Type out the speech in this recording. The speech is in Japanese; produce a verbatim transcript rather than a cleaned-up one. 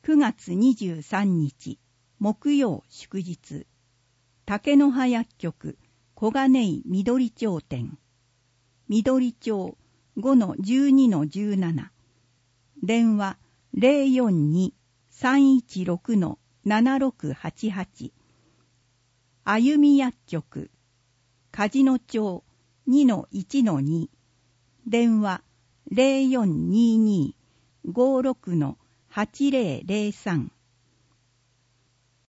くがつにじゅうさんにち木曜祝日、竹の葉薬局小金井緑町店、緑町 ごのじゅうにのじゅうなな、電話 ゼロよんに さんいちろく ななろくはちはち、あゆみ薬局梶野町 にのいちのに、電話 ゼロよんにに ごろく はちゼロゼロさん